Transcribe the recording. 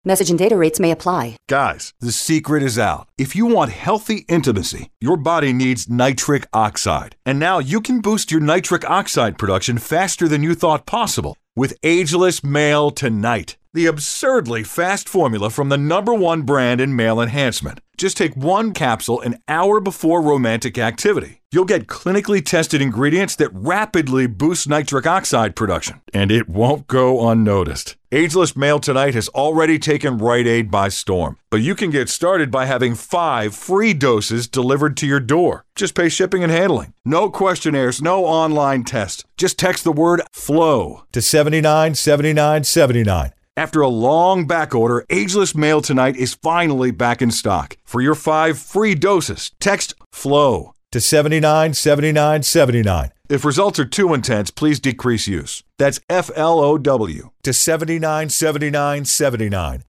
Message and data rates may apply. Guys, the secret is out. If you want healthy intimacy, your body needs nitric oxide. And now you can boost your nitric oxide production faster than you thought possible with Ageless Male Tonight, the absurdly fast formula from the #1 brand in male enhancement. Just take one capsule an hour before romantic activity. You'll get clinically tested ingredients that rapidly boost nitric oxide production, and it won't go unnoticed. Ageless Male Tonight has already taken Rite Aid by storm, but you can get started by having 5 free doses delivered to your door. Just pay shipping and handling. No questionnaires, no online tests. Just text the word FLOW to 797979. After a long back order, Ageless Male Tonight is finally back in stock. For your 5 free doses, text FLOW to 797979. If results are too intense, please decrease use. That's FLOW to 797979.